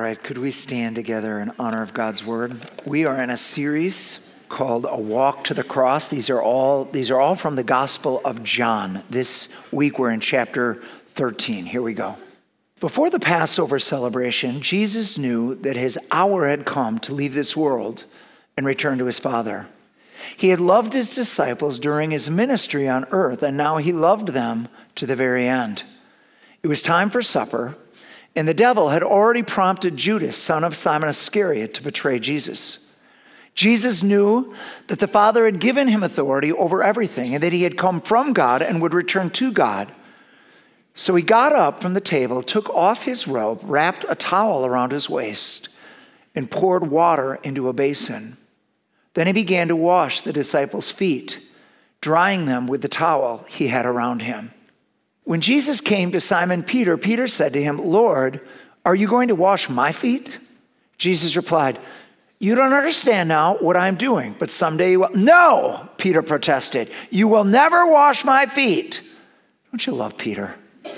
right, could we stand together in honor of God's word? We are in a series called A Walk to the Cross. These are all from the Gospel of John. This week we're in chapter 13. Here we go. Before the Passover celebration, Jesus knew that his hour had come to leave this world and return to his Father. He had loved his disciples during his ministry on earth, and now he loved them to the very end. It was time for supper, and the devil had already prompted Judas, son of Simon Iscariot, to betray Jesus. Jesus knew that the Father had given him authority over everything and that he had come from God and would return to God. So he got up from the table, took off his robe, wrapped a towel around his waist, and poured water into a basin. Then he began to wash the disciples' feet, drying them with the towel he had around him. When Jesus came to Simon Peter, Peter said to him, "Lord, are you going to wash my feet?" Jesus replied, "You don't understand now what I'm doing, but someday you will." "No," Peter protested, "you will never wash my feet." Don't you love Peter?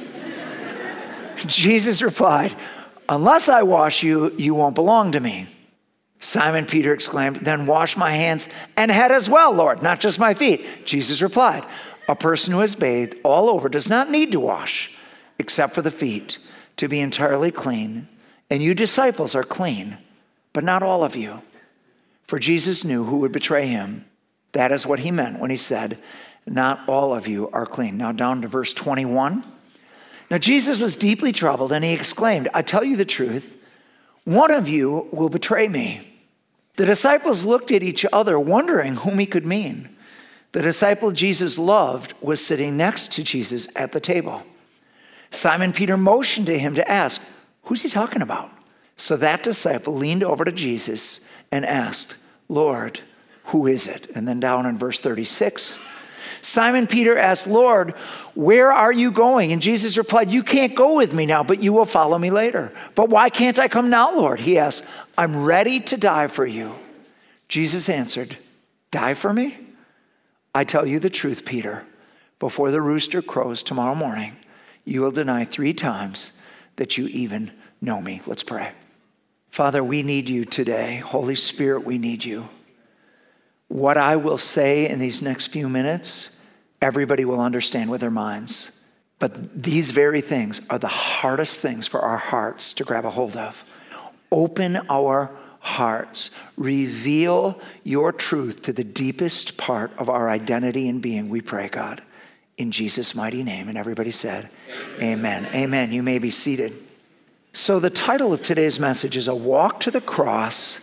Jesus replied, "Unless I wash you, you won't belong to me." Simon Peter exclaimed, "Then wash my hands and head as well, Lord, not just my feet." Jesus replied, "A person who has bathed all over does not need to wash, except for the feet, to be entirely clean. And you disciples are clean, but not all of you." For Jesus knew who would betray him. That is what he meant when he said, "Not all of you are clean." Now down to verse 21. Now Jesus was deeply troubled, and he exclaimed, "I tell you the truth, one of you will betray me." The disciples looked at each other, wondering whom he could mean. The disciple Jesus loved was sitting next to Jesus at the table. Simon Peter motioned to him to ask, "Who's he talking about?" So that disciple leaned over to Jesus and asked, "Lord, who is it?" And then down in verse 36, Simon Peter asked, "Lord, where are you going?" And Jesus replied, "You can't go with me now, but you will follow me later." "But why can't I come now, Lord?" He asked. "I'm ready to die for you." Jesus answered, "Die for me? I tell you the truth, Peter. Before the rooster crows tomorrow morning, you will deny 3 times that you even know me." Let's pray. Father, we need you today. Holy Spirit, we need you. What I will say in these next few minutes, everybody will understand with their minds. But these very things are the hardest things for our hearts to grab a hold of. Open our hearts. Reveal your truth to the deepest part of our identity and being, we pray, God, in Jesus' mighty name. And everybody said, amen. Amen. You may be seated. So the title of today's message is A Walk to the Cross,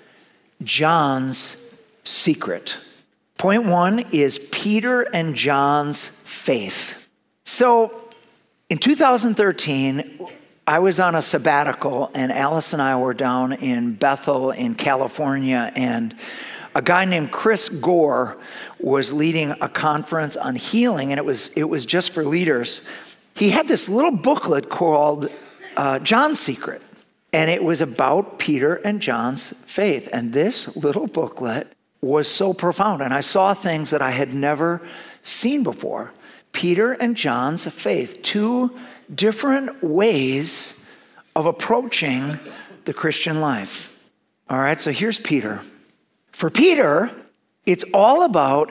John's Secret. Point 1 is Peter and John's faith. So in 2013, I was on a sabbatical, and Alice and I were down in Bethel in California, and a guy named Chris Gore was leading a conference on healing, and it was just for leaders. He had this little booklet called John's Secret, and it was about Peter and John's faith. And this little booklet was so profound, and I saw things that I had never seen before. Peter and John's faith, 2 different ways of approaching the Christian life. All right, so here's Peter. For Peter, it's all about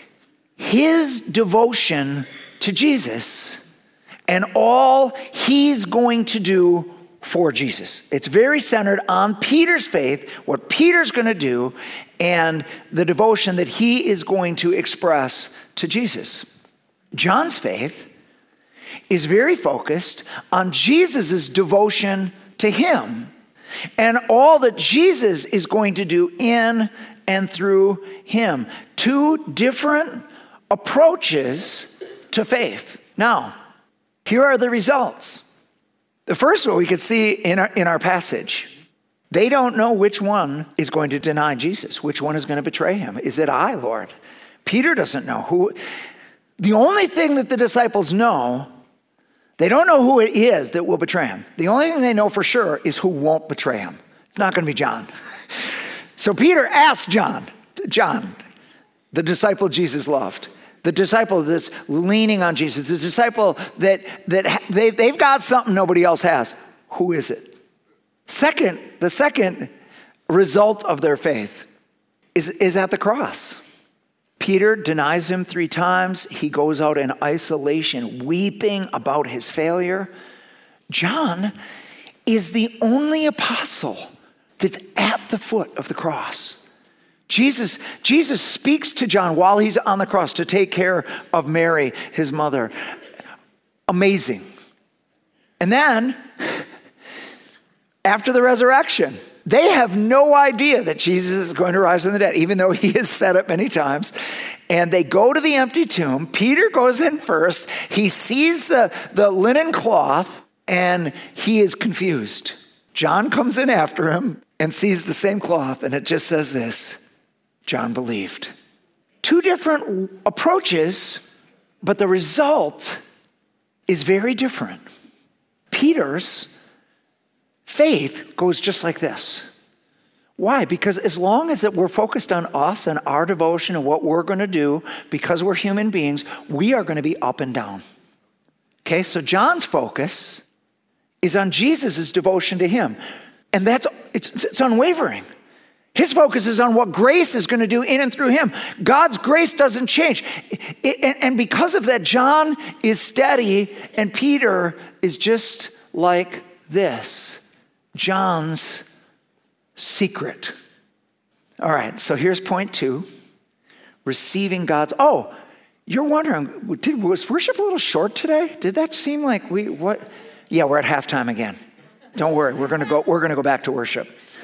his devotion to Jesus and all he's going to do for Jesus. It's very centered on Peter's faith, what Peter's going to do, and the devotion that he is going to express to Jesus. John's faith is very focused on Jesus' devotion to him and all that Jesus is going to do in and through him. 2 different approaches to faith. Now, here are the results. The first one we could see in our passage. They don't know which one is going to deny Jesus, which one is going to betray him. Is it I, Lord? Peter doesn't know who. The only thing that the disciples know, they don't know who it is that will betray him. The only thing they know for sure is who won't betray him. It's not going to be John. So Peter asked John, the disciple Jesus loved, the disciple that's leaning on Jesus, the disciple that they've got something nobody else has. Who is it? The second result of their faith is at the cross. Peter denies him 3 times. He goes out in isolation, weeping about his failure. John is the only apostle that's at the foot of the cross. Jesus speaks to John while he's on the cross to take care of Mary, his mother. Amazing. And then, after the resurrection, they have no idea that Jesus is going to rise from the dead, even though he has said it many times. And they go to the empty tomb. Peter goes in first. He sees the linen cloth, and he is confused. John comes in after him and sees the same cloth, and it just says this: John believed. 2 different approaches, but the result is very different. Peter's faith goes just like this. Why? Because as long as we're focused on us and our devotion and what we're going to do, because we're human beings, we are going to be up and down. Okay, so John's focus is on Jesus' devotion to him. And it's unwavering. His focus is on what grace is going to do in and through him. God's grace doesn't change. And because of that, John is steady and Peter is just like this. John's secret. All right, so here's point 2. Receiving God's... Oh, you're wondering, was worship a little short today? Did that seem like what? Yeah, we're at halftime again. Don't worry, we're going to go back to worship.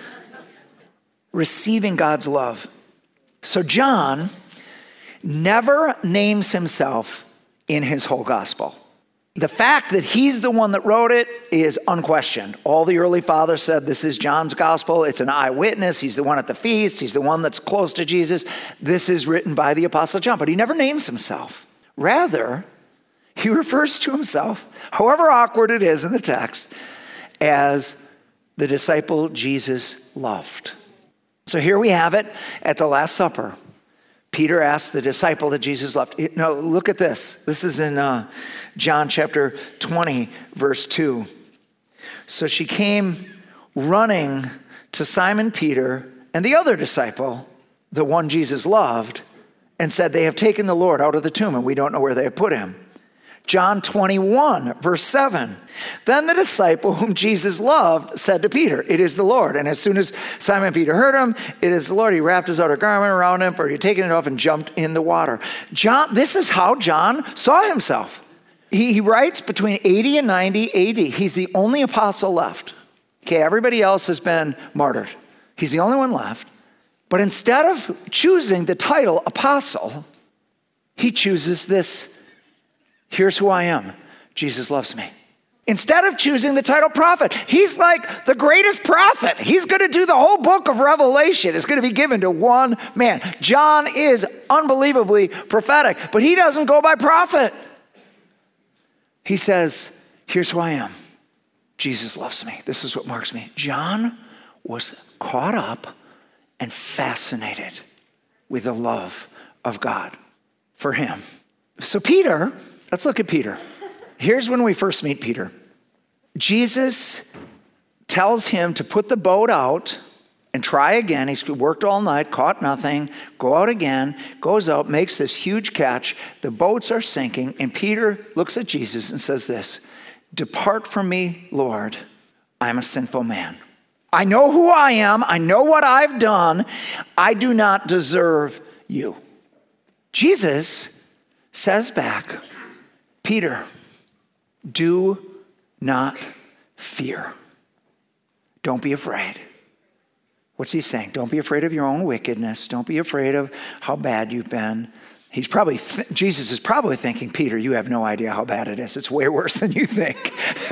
Receiving God's love. So John never names himself in his whole gospel. The fact that he's the one that wrote it is unquestioned. All the early fathers said this is John's gospel. It's an eyewitness. He's the one at the feast. He's the one that's close to Jesus. This is written by the Apostle John, but he never names himself. Rather, he refers to himself, however awkward it is in the text, as the disciple Jesus loved. So here we have it at the Last Supper. Peter asked the disciple that Jesus loved. No, look at this. This is in John chapter 20, verse 2. So she came running to Simon Peter and the other disciple, the one Jesus loved, and said, "They have taken the Lord out of the tomb, and we don't know where they have put him." John 21, verse 7. Then the disciple whom Jesus loved said to Peter, "It is the Lord." And as soon as Simon Peter heard him, "It is the Lord," he wrapped his outer garment around him, for he had taken it off and jumped in the water. This is how John saw himself. He writes between 80 and 90 AD. He's the only apostle left. Okay, everybody else has been martyred. He's the only one left. But instead of choosing the title apostle, he chooses this: "Here's who I am. Jesus loves me." Instead of choosing the title prophet, he's like the greatest prophet. He's going to do the whole book of Revelation. It's going to be given to one man. John is unbelievably prophetic, but he doesn't go by prophet. He says, "Here's who I am. Jesus loves me. This is what marks me." John was caught up and fascinated with the love of God for him. So Peter... Let's look at Peter. Here's when we first meet Peter. Jesus tells him to put the boat out and try again. He's worked all night, caught nothing, go out again, goes out, makes this huge catch. The boats are sinking, and Peter looks at Jesus and says this: "Depart from me, Lord, I'm a sinful man. I know who I am. I know what I've done. I do not deserve you." Jesus says back, "Peter, do not fear. Don't be afraid." What's he saying? Don't be afraid of your own wickedness. Don't be afraid of how bad you've been. Jesus is probably thinking, "Peter, you have no idea how bad it is. It's way worse than you think."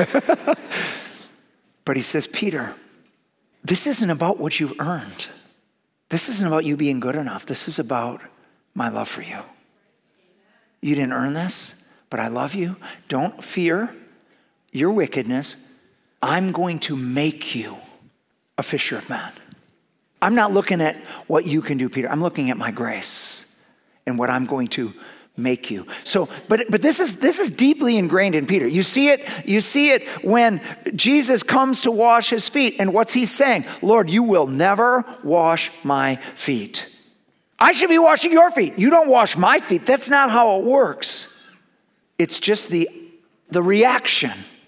But he says, "Peter, this isn't about what you've earned. This isn't about you being good enough. This is about my love for you. You didn't earn this, but I love you. Don't fear your wickedness. I'm going to make you a fisher of men. I'm not looking at what you can do, Peter. I'm looking at my grace and what I'm going to make you. So, but this is deeply ingrained in Peter. You see it when Jesus comes to wash his feet, and what's he saying? Lord, you will never wash my feet. I should be washing your feet. You don't wash my feet. That's not how it works. It's just the reaction.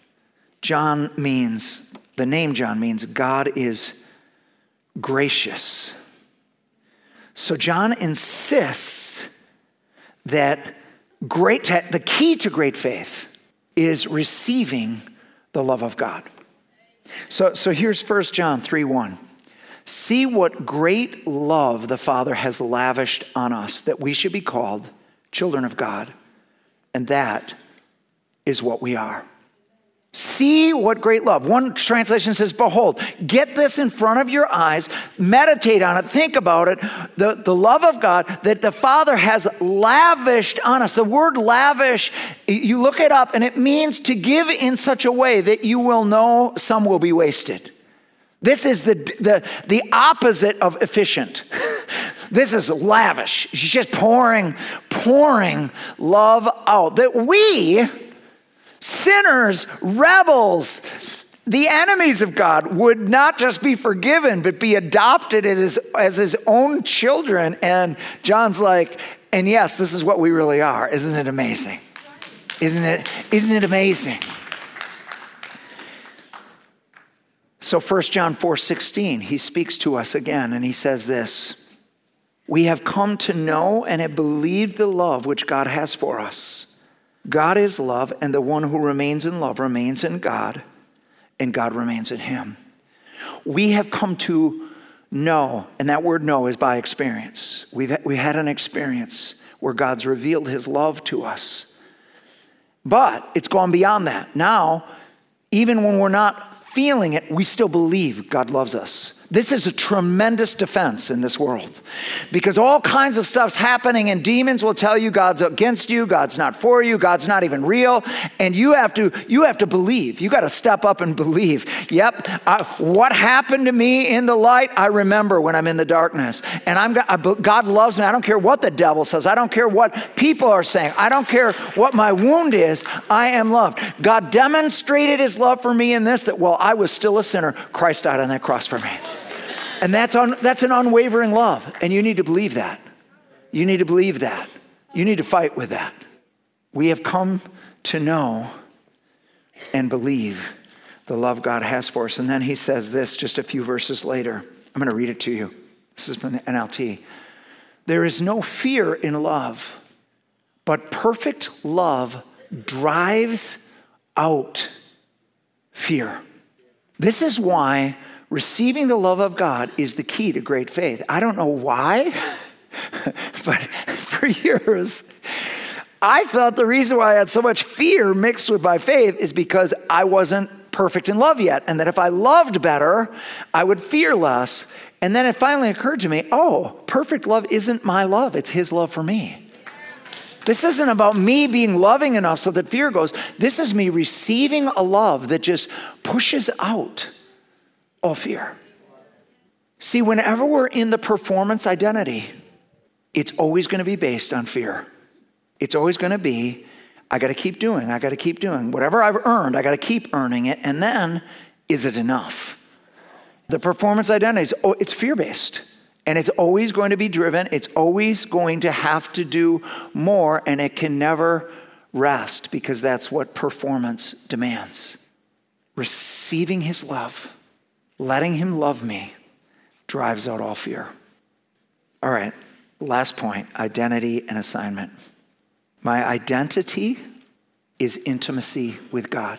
The name John means God is gracious. So John insists that the key to great faith is receiving the love of God. So here's 1 John 3:1. See what great love the Father has lavished on us, that we should be called children of God. And that is what we are. See what great love. One translation says, behold. Get this in front of your eyes. Meditate on it. Think about it. The love of God that the Father has lavished on us. The word lavish, you look it up, and it means to give in such a way that you will know some will be wasted. This is the opposite of efficient. This is lavish. She's just pouring love out. That we, sinners, rebels, the enemies of God, would not just be forgiven, but be adopted as his own children. And John's like, and yes, this is what we really are. Isn't it amazing? Isn't it amazing? So 1 John 4:16, he speaks to us again, and he says this: we have come to know and have believed the love which God has for us. God is love, and the one who remains in love remains in God, and God remains in him. We have come to know, and that word know is by experience. We had an experience where God's revealed his love to us. But it's gone beyond that. Now, even when we're not feeling it, we still believe God loves us. This is a tremendous defense in this world, because all kinds of stuff's happening, and demons will tell you God's against you, God's not for you, God's not even real, and you have to believe. You got to step up and believe. Yep, what happened to me in the light, I remember when I'm in the darkness, and God loves me. I don't care what the devil says. I don't care what people are saying. I don't care what my wound is. I am loved. God demonstrated his love for me in this, that while I was still a sinner, Christ died on that cross for me. And that's an unwavering love. And you need to believe that. You need to believe that. You need to fight with that. We have come to know and believe the love God has for us. And then he says this just a few verses later. I'm going to read it to you. This is from the NLT. There is no fear in love, but perfect love drives out fear. This is why receiving the love of God is the key to great faith. I don't know why, but for years, I thought the reason why I had so much fear mixed with my faith is because I wasn't perfect in love yet, and that if I loved better, I would fear less. And then it finally occurred to me, perfect love isn't my love, it's his love for me. This isn't about me being loving enough so that fear goes. This is me receiving a love that just pushes out all fear. See, whenever we're in the performance identity, it's always going to be based on fear. It's always going to be, I got to keep doing. Whatever I've earned, I got to keep earning it. And then, is it enough? The performance identity, it's fear-based. And it's always going to be driven. It's always going to have to do more. And it can never rest, because that's what performance demands. Receiving his love, letting him love me, drives out all fear. All right, last point, identity and assignment. My identity is intimacy with God.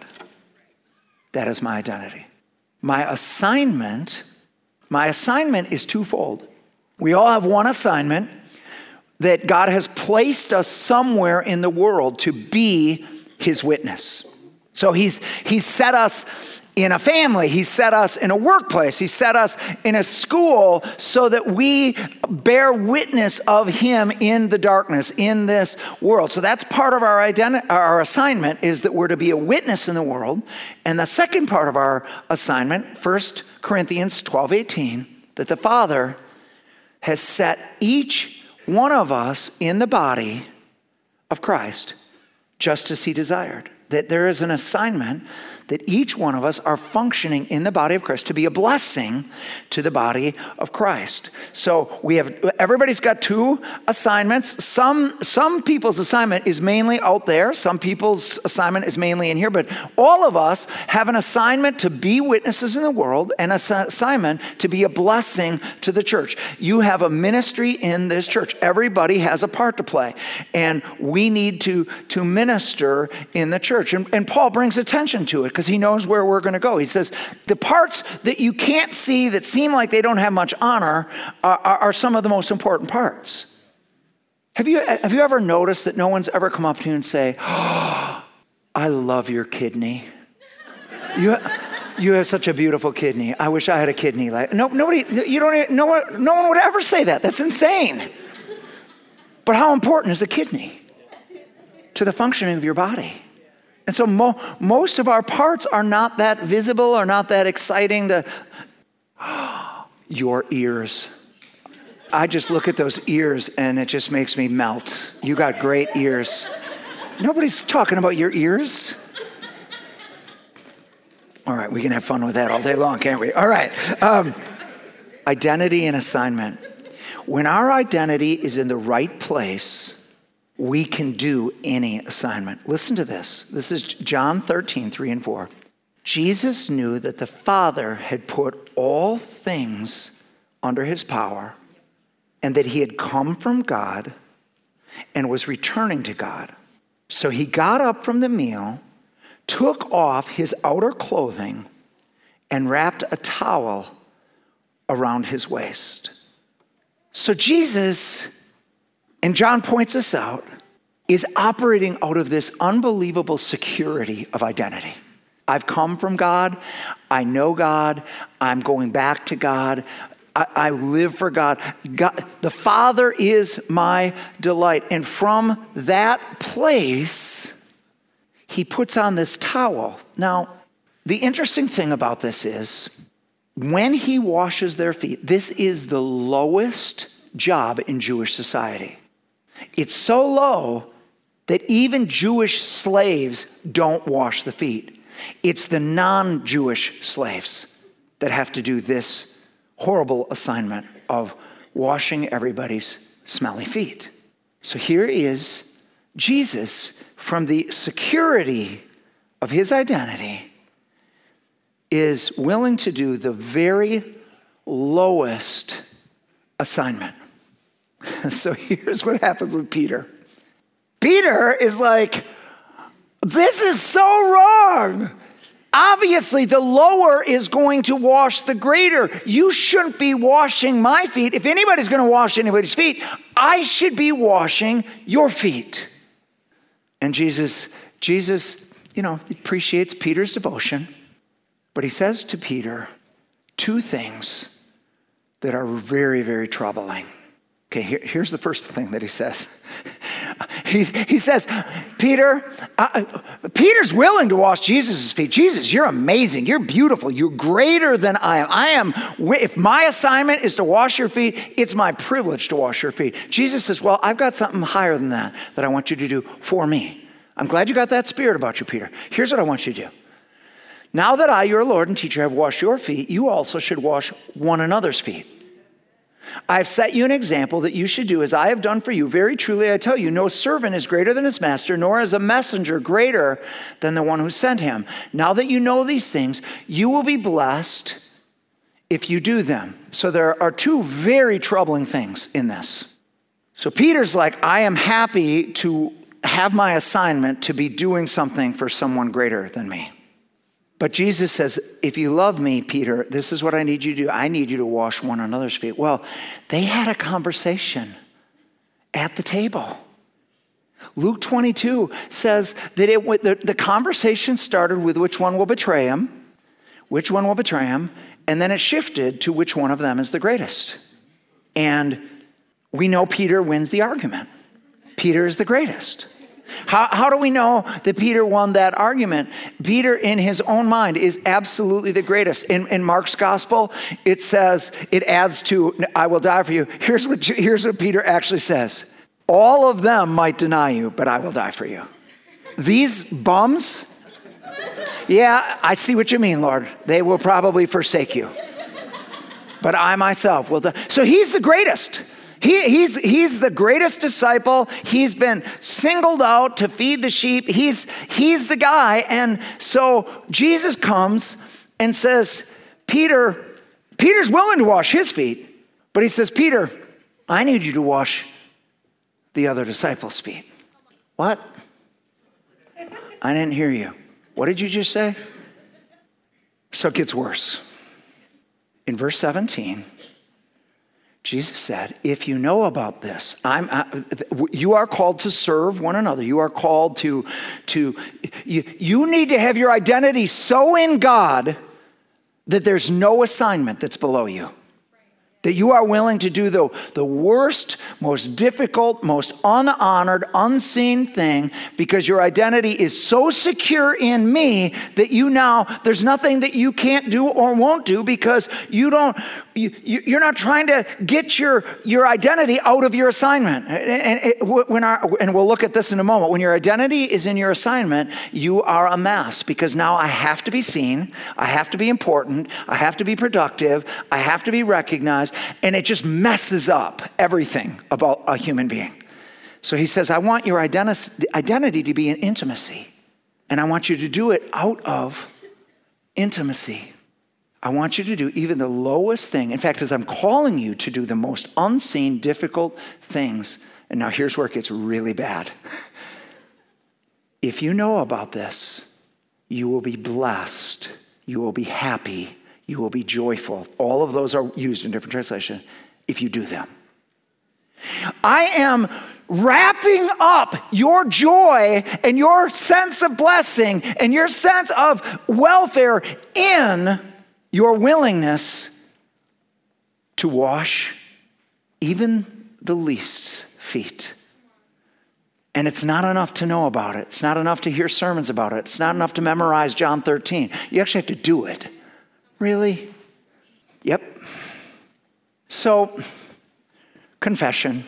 That is my identity. My assignment is twofold. We all have one assignment, that God has placed us somewhere in the world to be his witness. So he's set us in a family, he set us in a workplace, he set us in a school so that we bear witness of him in the darkness, in this world. So that's part of our identity. Our assignment is that we're to be a witness in the world. And the second part of our assignment, 1 Corinthians 12:18, that the Father has set each one of us in the body of Christ, just as he desired. That there is an assignment that each one of us are functioning in the body of Christ to be a blessing to the body of Christ. So everybody's got two assignments. Some people's assignment is mainly out there. Some people's assignment is mainly in here. But all of us have an assignment to be witnesses in the world and an assignment to be a blessing to the church. You have a ministry in this church. Everybody has a part to play. And we need to minister in the church. And Paul brings attention to it, because he knows where we're going to go. He says, the parts that you can't see that seem like they don't have much honor are some of the most important parts. Have you ever noticed that no one's ever come up to you and say, "Oh, I love your kidney. You have such a beautiful kidney. I wish I had a kidney like." No, nobody. No one would ever say that. That's insane. But how important is a kidney to the functioning of your body? And so most of our parts are not that visible or not that exciting to your ears. I just look at those ears and it just makes me melt. You got great ears. Nobody's talking about your ears. All right, we can have fun with that all day long, can't we? All right. Identity and assignment. When our identity is in the right place, we can do any assignment. Listen to this. This is John 13, 3 and 4. Jesus knew that the Father had put all things under his power, and that he had come from God and was returning to God. So he got up from the meal, took off his outer clothing, and wrapped a towel around his waist. So Jesus, and John points us out, is operating out of this unbelievable security of identity. I've come from God. I know God. I'm going back to God. I live for God. God. The Father is my delight. And from that place, he puts on this towel. Now, the interesting thing about this is, when he washes their feet, this is the lowest job in Jewish society. It's so low that even Jewish slaves don't wash the feet. It's the non-Jewish slaves that have to do this horrible assignment of washing everybody's smelly feet. So here is Jesus, from the security of his identity, is willing to do the very lowest assignment. So here's what happens with Peter. Peter is like, this is so wrong. Obviously, the lower is going to wash the greater. You shouldn't be washing my feet. If anybody's going to wash anybody's feet, I should be washing your feet. And Jesus, appreciates Peter's devotion, but he says to Peter two things that are very, very troubling. Okay, here's the first thing that he says. He says, Peter's willing to wash Jesus' feet. Jesus, you're amazing. You're beautiful. You're greater than I am. If my assignment is to wash your feet, it's my privilege to wash your feet. Jesus says, well, I've got something higher than that I want you to do for me. I'm glad you got that spirit about you, Peter. Here's what I want you to do. Now that I, your Lord and teacher, have washed your feet, you also should wash one another's feet. I have set you an example that you should do as I have done for you. Very truly, I tell you, no servant is greater than his master, nor is a messenger greater than the one who sent him. Now that you know these things, you will be blessed if you do them. So there are two very troubling things in this. So Peter's like, I am happy to have my assignment to be doing something for someone greater than me. But Jesus says, if you love me, Peter, this is what I need you to do. I need you to wash one another's feet. Well, they had a conversation at the table. Luke 22 says that the conversation started with which one will betray him, and then it shifted to which one of them is the greatest. And we know Peter wins the argument. Peter is the greatest. How do we know that Peter won that argument? Peter, in his own mind, is absolutely the greatest. In Mark's gospel, it says, it adds to, I will die for you. Here's what Peter actually says. All of them might deny you, but I will die for you. These bums, yeah, I see what you mean, Lord. They will probably forsake you. But I myself will die. So he's the greatest. He's the greatest disciple. He's been singled out to feed the sheep. He's the guy. And so Jesus comes and says, Peter's willing to wash his feet. But he says, Peter, I need you to wash the other disciples' feet. What? I didn't hear you. What did you just say? So it gets worse. In verse 17, Jesus said, if you know about this, you are called to serve one another. You are called you need to have your identity so in God that there's no assignment that's below you. That you are willing to do the worst, most difficult, most unhonored, unseen thing because your identity is so secure in me that there's nothing that you can't do or won't do because you're not trying to get your identity out of your assignment. And we'll look at this in a moment. When your identity is in your assignment, you are a mess because now I have to be seen, I have to be important, I have to be productive, I have to be recognized, and it just messes up everything about a human being. So he says, I want your identity to be in intimacy, and I want you to do it out of intimacy. I want you to do even the lowest thing. In fact, as I'm calling you to do the most unseen, difficult things, and now here's where it gets really bad. If you know about this, you will be blessed, you will be happy, you will be joyful. All of those are used in different translations if you do them. I am wrapping up your joy and your sense of blessing and your sense of welfare in your willingness to wash even the least's feet. And it's not enough to know about it. It's not enough to hear sermons about it. It's not enough to memorize John 13. You actually have to do it. Really? Yep. So, confession.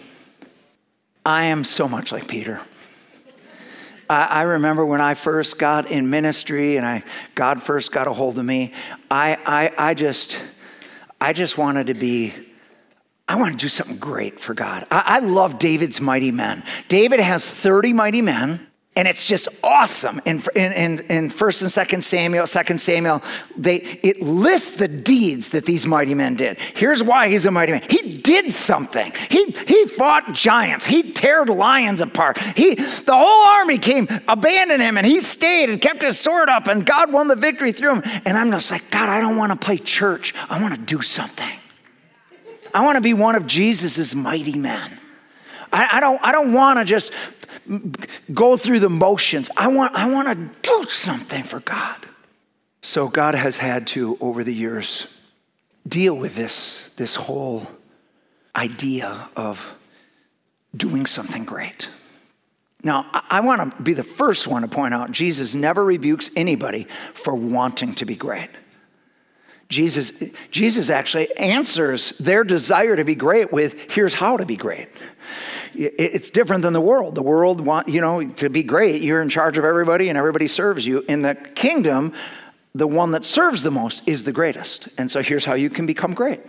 I am so much like Peter. I remember when I first got in ministry and God first got a hold of me, I just wanted to I want to do something great for God. I love David's mighty men. David has 30 mighty men. And it's just awesome. In 1 and 2 Samuel, it lists the deeds that these mighty men did. Here's why he's a mighty man. He did something. He fought giants. He teared lions apart. The whole army abandoned him, and he stayed and kept his sword up, and God won the victory through him. And I'm just like, God, I don't want to play church. I want to do something. I want to be one of Jesus's mighty men. I don't want to just go through the motions. I want to do something for God. So God has had to, over the years, deal with this whole idea of doing something great. Now, I want to be the first one to point out, Jesus never rebukes anybody for wanting to be great. Jesus actually answers their desire to be great with, here's how to be great. It's different than the world. The world to be great, you're in charge of everybody and everybody serves you. In the kingdom, the one that serves the most is the greatest. And so here's how you can become great.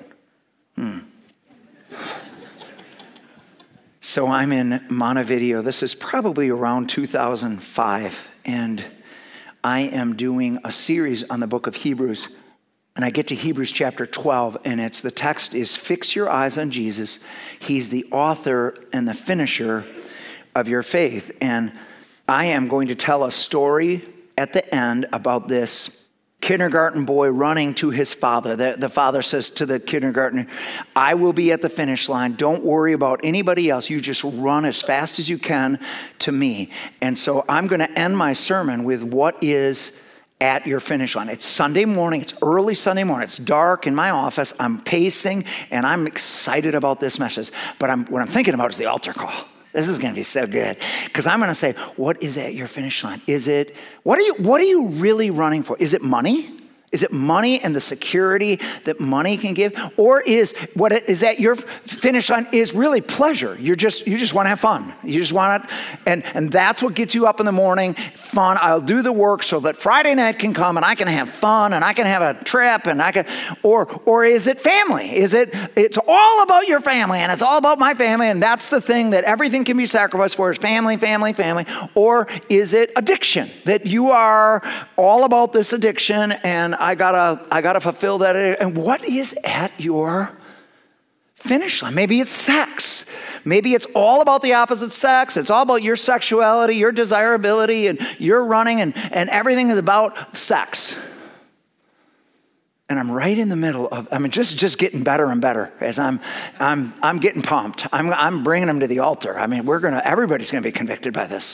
So I'm in Montevideo. This is probably around 2005. And I am doing a series on the book of Hebrews. And I get to Hebrews chapter 12, and the text is, fix your eyes on Jesus. He's the author and the finisher of your faith. And I am going to tell a story at the end about this kindergarten boy running to his father. The father says to the kindergartner, I will be at the finish line. Don't worry about anybody else. You just run as fast as you can to me. And so I'm going to end my sermon with what is at your finish line. It's Sunday morning. It's early Sunday morning. It's dark in my office. I'm pacing, and I'm excited about this message. But what I'm thinking about is the altar call. This is going to be so good because I'm going to say, what is at your finish line? What are you really running for? Is it money? Is it money and the security that money can give? Or is that your finish line is really pleasure? You just want to have fun. You just want it, and that's what gets you up in the morning. Fun. I'll do the work so that Friday night can come and I can have fun and I can have a trip and I can. Or is it family? It's all about your family and it's all about my family and that's the thing that everything can be sacrificed for is family, family, family. Or is it addiction that you are all about this addiction and I gotta fulfill that. And what is at your finish line? Maybe it's sex. Maybe it's all about the opposite sex. It's all about your sexuality, your desirability, and your running, and everything is about sex. And I'm right in the middle of, just getting better and better as I'm getting pumped. I'm bringing them to the altar. Everybody's gonna be convicted by this.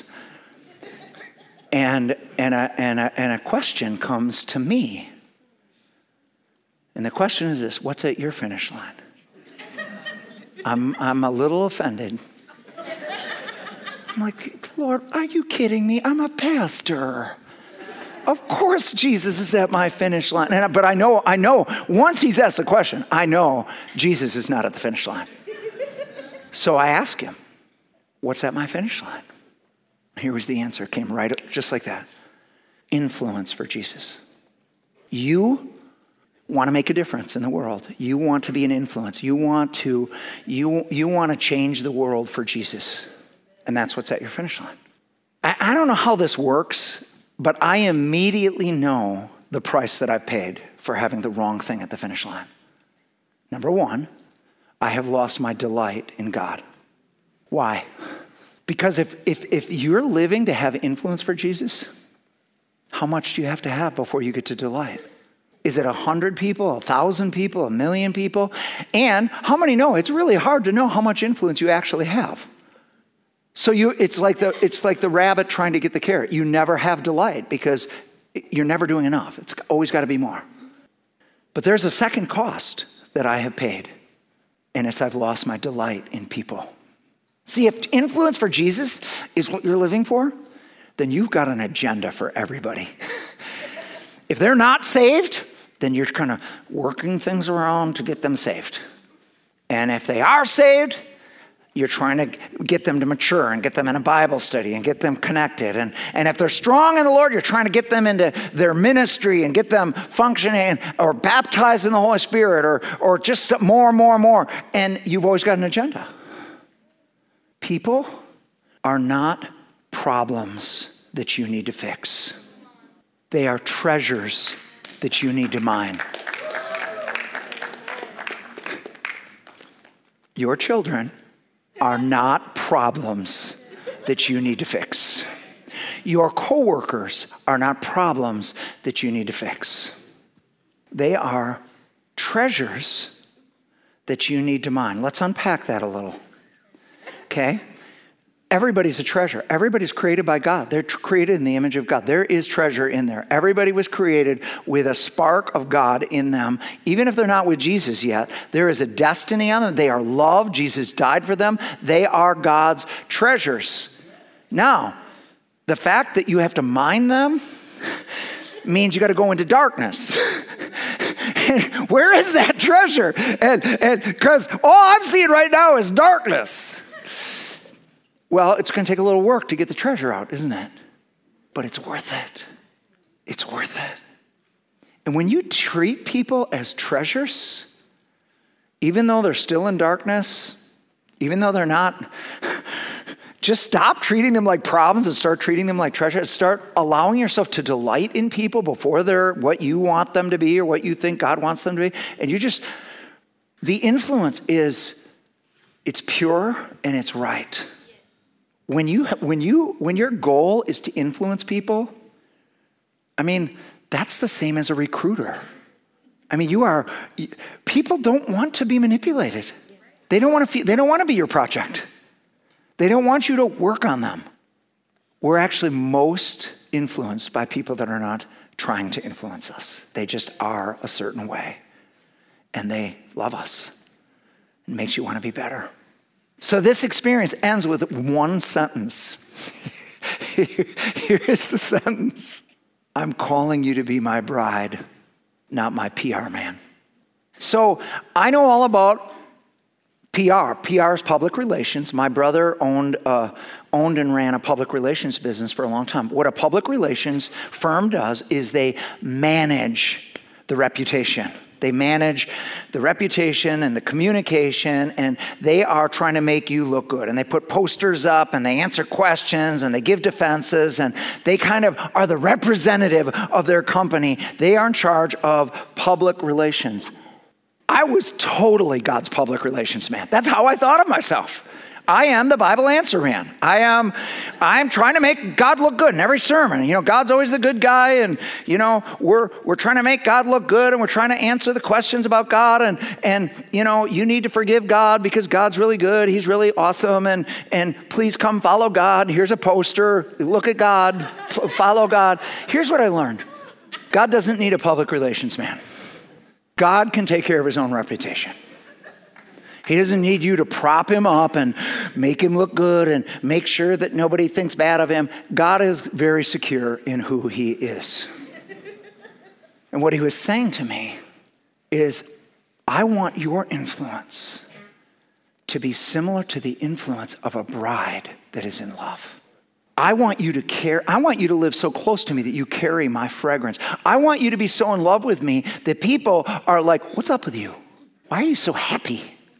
And a question comes to me. And the question is this: what's at your finish line? I'm a little offended. I'm like, Lord, are you kidding me? I'm a pastor. Of course Jesus is at my finish line. But I know, once he's asked the question, I know Jesus is not at the finish line. So I ask him, what's at my finish line? Here was the answer. It came right up, just like that. Influence for Jesus. You want to make a difference in the world. You want to be an influence. You want to change the world for Jesus. And that's what's at your finish line. I don't know how this works, but I immediately know the price that I've paid for having the wrong thing at the finish line. Number one, I have lost my delight in God. Why? Because if you're living to have influence for Jesus, how much do you have to have before you get to delight? Is it 100 people, 1,000 people, 1,000,000 people? And how many know it's really hard to know how much influence you actually have? So it's like the rabbit trying to get the carrot. You never have delight because you're never doing enough. It's always got to be more. But there's a second cost that I have paid, and it's I've lost my delight in people. See, if influence for Jesus is what you're living for, then you've got an agenda for everybody. If they're not saved, then you're kind of working things around to get them saved. And if they are saved, you're trying to get them to mature and get them in a Bible study and get them connected. And if they're strong in the Lord, you're trying to get them into their ministry and get them functioning or baptized in the Holy Spirit or just more. And you've always got an agenda. People are not problems that you need to fix. They are treasures that you need to mine. Your children are not problems that you need to fix. Your coworkers are not problems that you need to fix. They are treasures that you need to mine. Let's unpack that a little. Okay? Everybody's a treasure. Everybody's created by God. They're created in the image of God. There is treasure in there. Everybody was created with a spark of God in them. Even if they're not with Jesus yet, there is a destiny on them. They are loved. Jesus died for them. They are God's treasures. Now, the fact that you have to mine them means you got to go into darkness. And where is that treasure? And because all I'm seeing right now is darkness. Well, it's going to take a little work to get the treasure out, isn't it? But it's worth it. It's worth it. And when you treat people as treasures, even though they're still in darkness, even though they're not, just stop treating them like problems and start treating them like treasures. Start allowing yourself to delight in people before they're what you want them to be or what you think God wants them to be. And the influence is, it's pure and it's right. When your goal is to influence people, that's the same as a recruiter. People don't want to be manipulated. They don't want to be your project. They don't want you to work on them. We're actually most influenced by people that are not trying to influence us. They just are a certain way. And they love us. It makes you want to be better. So this experience ends with one sentence. Here is the sentence. I'm calling you to be my bride. not my PR man. So I know all about PR. PR is public relations. My brother owned and ran a public relations business for a long time. What a public relations firm does is they manage the reputation. They manage the reputation and the communication, and they are trying to make you look good. And they put posters up, and they answer questions, and they give defenses, and they kind of are the representative of their company. They are in charge of public relations. I was totally God's public relations man. That's how I thought of myself. I am the Bible answer man. I'm trying to make God look good in every sermon. You know, God's always the good guy, and you know, we're trying to make God look good, and we're trying to answer the questions about God, and you know, you need to forgive God because God's really good. He's really awesome, and please come follow God. Here's a poster. Look at God. Follow God. Here's what I learned. God doesn't need a public relations man. God can take care of his own reputation. He doesn't need you to prop him up and make him look good and make sure that nobody thinks bad of him. God is very secure in who he is. And what he was saying to me is, I want your influence to be similar to the influence of a bride that is in love. I want you to care. I want you to live so close to me that you carry my fragrance. I want you to be so in love with me that people are like, what's up with you? Why are you so happy?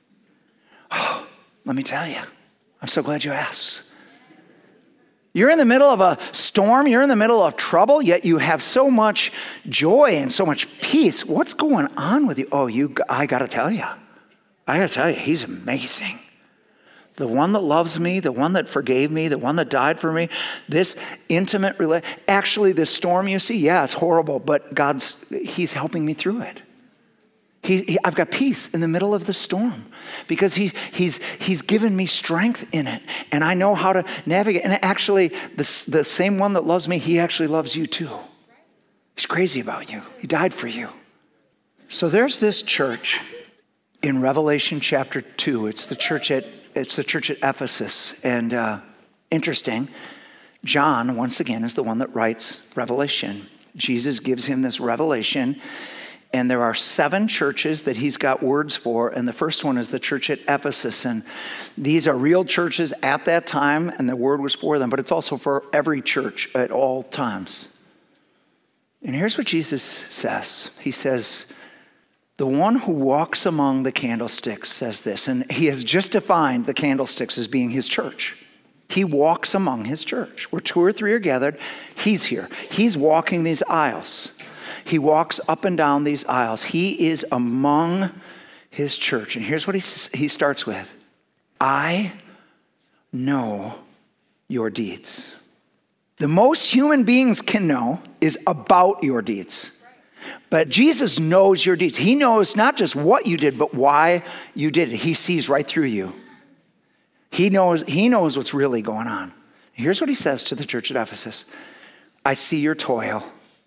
Oh, let me tell you, I'm so glad you asked. You're in the middle of a storm. You're in the middle of trouble, yet you have so much joy and so much peace. What's going on with you? Oh, I got to tell you. He's amazing. The one that loves me, the one that forgave me, the one that died for me, this intimate relationship. Actually, this storm you see, yeah, it's horrible, but he's helping me through it. I've got peace in the middle of the storm because he's given me strength in it, and I know how to navigate. And actually, the same one that loves me, he actually loves you too. He's crazy about you. He died for you. So there's this church in Revelation chapter 2. It's the church at Ephesus. And interesting, John, once again, is the one that writes Revelation. Jesus gives him this revelation, and there are 7 churches that he's got words for, and the first one is the church at Ephesus. And these are real churches at that time, and the word was for them, but it's also for every church at all times. And here's what Jesus says. He says, the one who walks among the candlesticks says this, and he has just defined the candlesticks as being his church. He walks among his church. Where 2 or 3 are gathered, he's here. He's walking these aisles. He walks up and down these aisles. He is among his church. And here's what he starts with. I know your deeds. The most human beings can know is about your deeds. But Jesus knows your deeds. He knows not just what you did, but why you did it. He sees right through you. He knows what's really going on. Here's what he says to the church at Ephesus. I see your toil.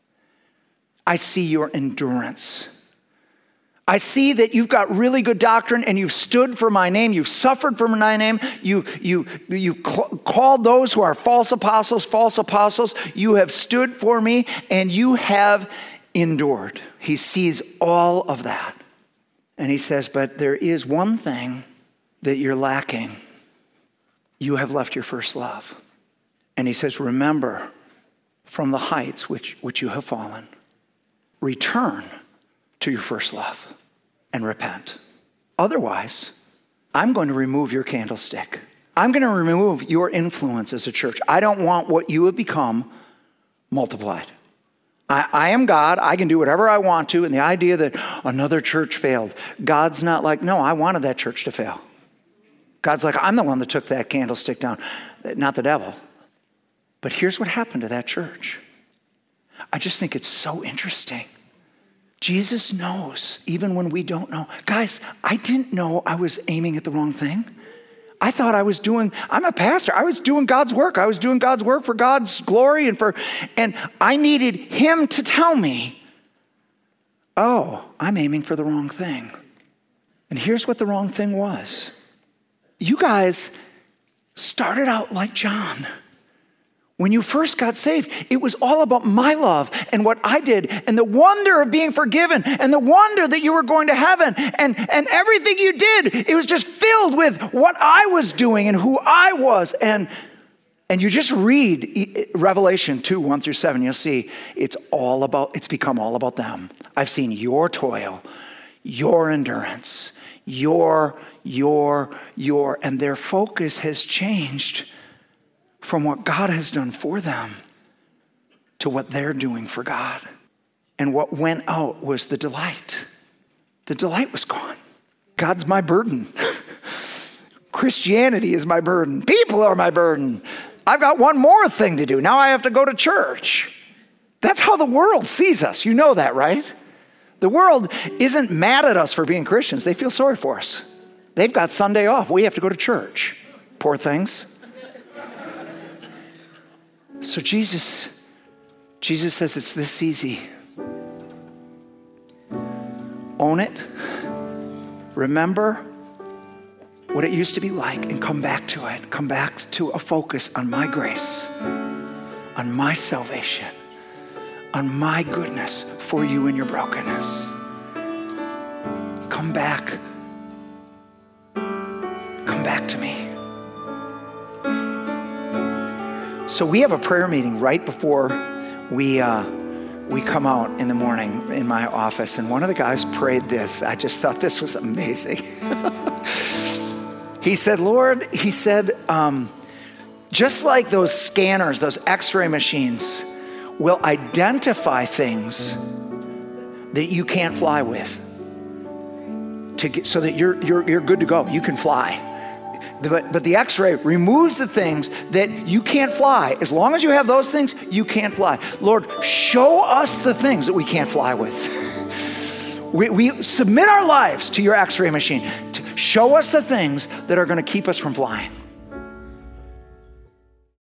I see your endurance. I see that you've got really good doctrine and you've stood for my name. You've suffered for my name. You called those who are false apostles. You have stood for me and you have endured. He sees all of that. And he says, but there is one thing that you're lacking. You have left your first love. And he says, remember from the heights which you have fallen. Return to your first love and repent. Otherwise, I'm going to remove your candlestick. I'm going to remove your influence as a church. I don't want what you have become multiplied. I am God. I can do whatever I want to. And the idea that another church failed, God's not like, no, I wanted that church to fail. God's like, I'm the one that took that candlestick down, not the devil. But here's what happened to that church. I just think it's so interesting. Jesus knows even when we don't know. Guys, I didn't know I was aiming at the wrong thing. I thought I'm a pastor. I was doing God's work. I was doing God's work for God's glory and I needed him to tell me, oh, I'm aiming for the wrong thing. And here's what the wrong thing was. You guys started out like John. When you first got saved, it was all about my love and what I did and the wonder of being forgiven and the wonder that you were going to heaven and everything you did. It was just filled with what I was doing and who I was. And you just read Revelation 2, 1 through 7. You'll see it's become all about them. I've seen your toil, your endurance, your, and their focus has changed from what God has done for them to what they're doing for God. And what went out was the delight. The delight was gone. God's my burden. Christianity is my burden. People are my burden. I've got one more thing to do. Now I have to go to church. That's how the world sees us. You know that, right? The world isn't mad at us for being Christians. They feel sorry for us. They've got Sunday off. We have to go to church. Poor things. So Jesus says it's this easy. Own it. Remember what it used to be like and come back to it. Come back to a focus on my grace, on my salvation, on my goodness for you in your brokenness. Come back. Come back to me. So we have a prayer meeting right before we come out in the morning in my office, and one of the guys prayed this. I just thought this was amazing. He said, Lord, just like those scanners, those x-ray machines will identify things that you can't fly with so that you're good to go. You can fly. But the x-ray removes the things that you can't fly. As long as you have those things, you can't fly. Lord, show us the things that we can't fly with. We submit our lives to your x-ray machine. Show us the things that are going to keep us from flying.